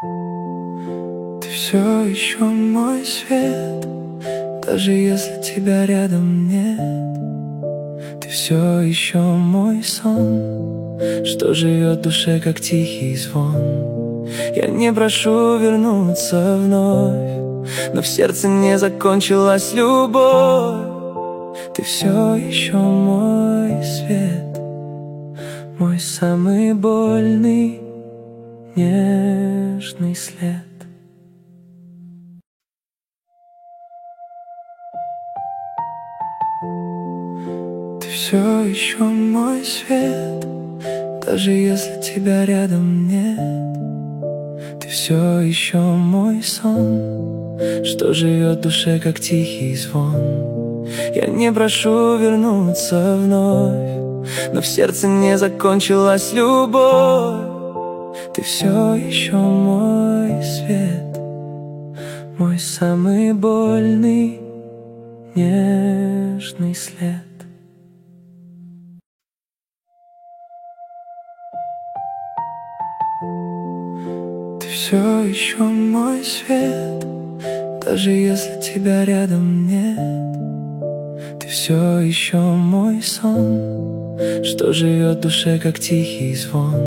Ты все еще мой свет, даже если тебя рядом нет. Ты все еще мой сон, что живет в душе, как тихий звон. Я не прошу вернуться вновь, но в сердце не закончилась любовь. Ты все еще мой свет, мой самый больный, нежный след. Ты все еще мой свет, даже если тебя рядом нет. Ты все еще мой сон, что живет в душе, как тихий звон. Я не прошу вернуться вновь, но в сердце не закончилась любовь. Ты все еще мой свет, мой самый больный, нежный след. Ты все еще мой свет, даже если тебя рядом нет. Ты все еще мой сон, что живет в душе, как тихий звон.